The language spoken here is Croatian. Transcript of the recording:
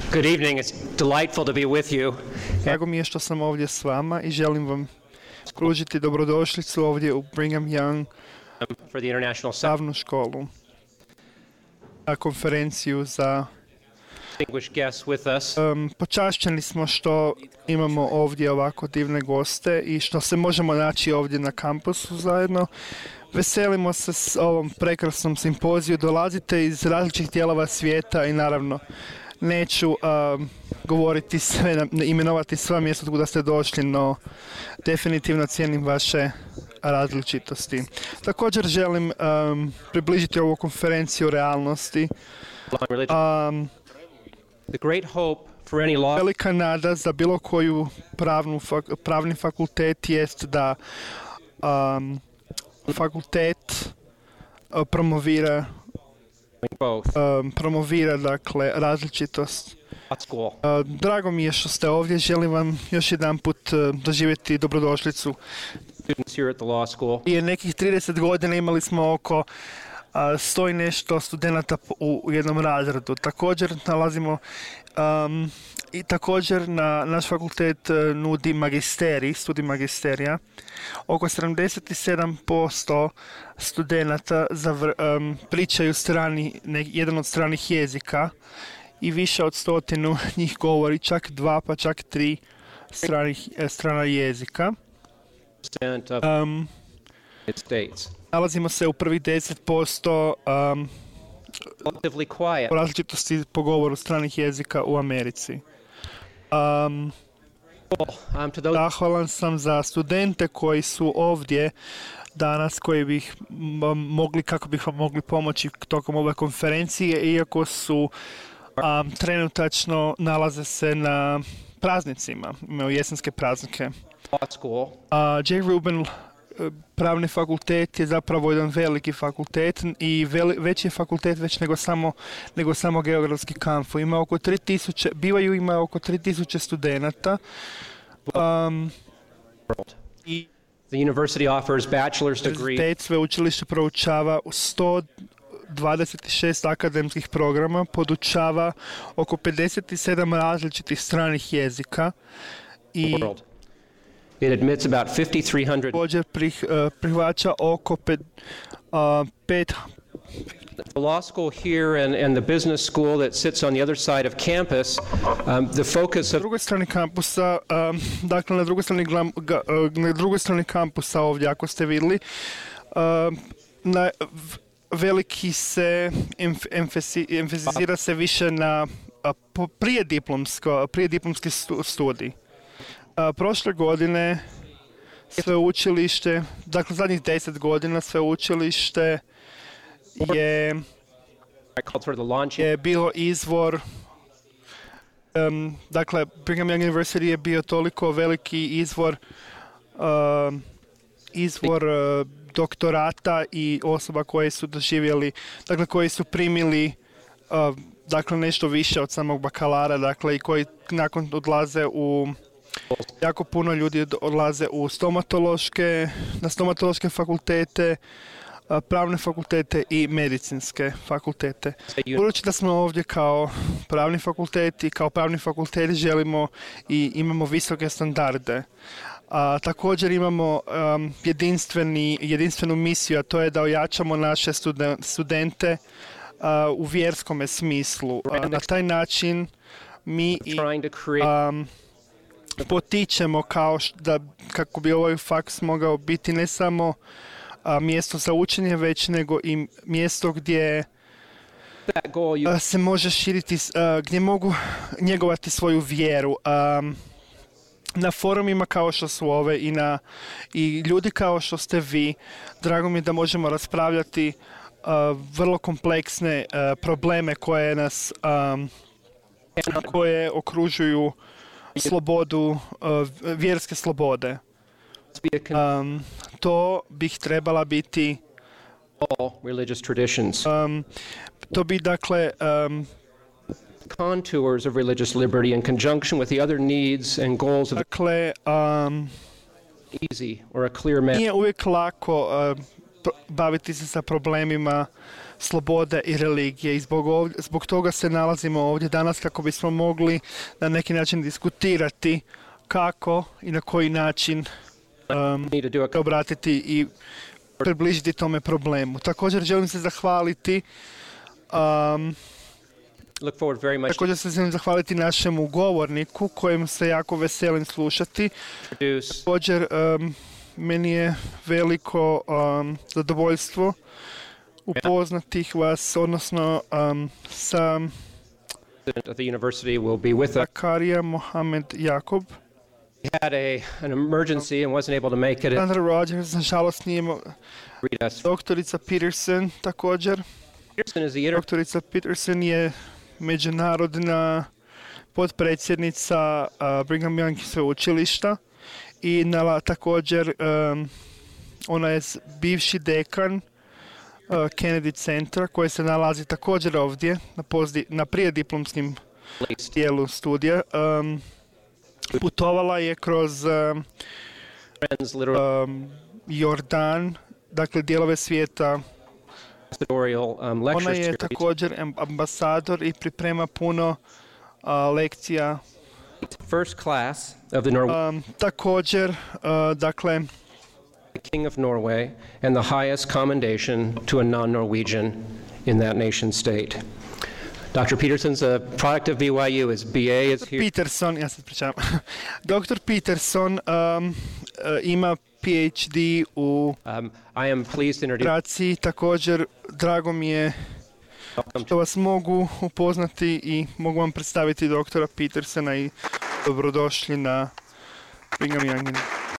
Good evening. It's delightful to be with you. Drago mi je što sam ovdje s vama i želim vam pružiti dobrodošlicu ovdje u Brigham Young For the International javnu školu, na konferenciju za distinguished guests with us. počašćeni smo što imamo ovdje ovako divne goste i što se možemo naći ovdje na kampusu zajedno. Veselimo se s ovom prekrasnom simpoziju. Dolazite iz različitih dijelova svijeta i naravno neću govoriti sve, imenovati sva mjesta kuda ste došli, no definitivno cijenim vaše različitosti. Također želim približiti ovu konferenciju realnosti. The great hope for any law Velika nada za bilo koju pravni fakultet jest da fakultet promovira both dakle različitost. school. Drago mi je što ste ovdje, želim vam još jedan put doživjeti dobrodošlicu. Students here at the law school. Prije nekih 30 godina imali smo oko 100 i nešto studenata u jednom razredu. Također nalazimo i također naš fakultet nudi magisterij, studij magisterija. Oko 77% studenata pričaju jedan od stranih jezika i više od 100 njih govori čak 2 pa čak 3 strana jezika. Of United States. Nalazimo se u prvih 10% Relatively quiet. po različitosti po govoru stranih jezika u Americi. To those Zahvalan sam za studente koji su ovdje danas, koji bih mogli, kako bih vam mogli pomoći tokom ove konferencije, iako su trenutačno nalaze se na praznicima, imaju jesenske praznike. law school. J. Rubin pravni fakultet je zapravo jedan veliki fakultet i veći je fakultet već nego samo geografski kampus. Ima oko 3000, ima oko 3000 studenata. I The university offers bachelor's degree univerzitet sveučilište proučava 126 akademskih programa, podučava oko 57 različitih stranih jezika i world. It admits about 5,300. također prihvaća oko 5. The law school here and the business school that sits on the other side of campus, the focus Na of drugoj strani kampusa, dakle na drugoj strani kampusa ovdje, ako ste vidjeli, veliki se emfasizira se više na prijediplomski studij. Prošle godine sveučilište, dakle zadnjih 10 godina sveučilište je called sort of the launching je bilo izvor, dakle Brigham Young University je bio toliko veliki izvor doktorata i osoba koje su doživjeli, dakle koji su primili dakle nešto više od samog bakalara, dakle i koji nakon odlaze jako puno ljudi odlaze na stomatološke fakultete, pravne fakultete i medicinske fakultete. Budući da smo ovdje kao pravni fakultet i kao pravni fakultet želimo i imamo visoke standarde. Također imamo jedinstvenu misiju, a to je da ojačamo naše studente u vjerskome smislu. Na taj način mi trying to create potičemo kako bi ovaj faks mogao biti ne samo mjesto za učenje, već nego i mjesto gdje that goal. You se može širiti, gdje mogu njegovati svoju vjeru. Na forumima kao što su ove i ljudi kao što ste vi, drago mi je da možemo raspravljati vrlo kompleksne probleme koje okružuju slobodu, vjerske slobode. To bih trebala biti all religious traditions. to bi dakle Contours of religious liberty in conjunction with the other needs and goals of dakle easy or a clear man. nije uvijek lako baviti se sa problemima slobode i religije i zbog toga se nalazimo ovdje danas kako bismo mogli na neki način diskutirati kako i na koji način obratiti i približiti tome problemu. Također želim se zahvaliti našemu govorniku kojem se jako veselim slušati. Također meni je veliko zadovoljstvo upoznati vas, odnosno sa Zakarija Mohamed Jakob. He had an emergency and wasn't able to make it. Sandra Rogers, nažalost nije doktorica Peterson također. Doktorica Peterson je međunarodna potpredsjednica Brigham Young sveučilišta i također ona je bivši dekan Kennedy centra koji se nalazi također ovdje na prijediplomskim dijelu studija. Putovala je kroz Jordan, dakle dijelove svijeta. Ona je također ambasador i priprema puno lekcija. Također, dakle, the King of Norway and the highest commendation to a non-Norwegian in that nation state. Dr. Peterson's a product of BYU. His BA is here. Peterson, ja se ispričavam. Dr. Peterson ima PhD u I am pleased to introduce. Također, drago mi je što vas mogu upoznati i mogu vam predstaviti doktora Petersona i dobrodošli na Brigham Young.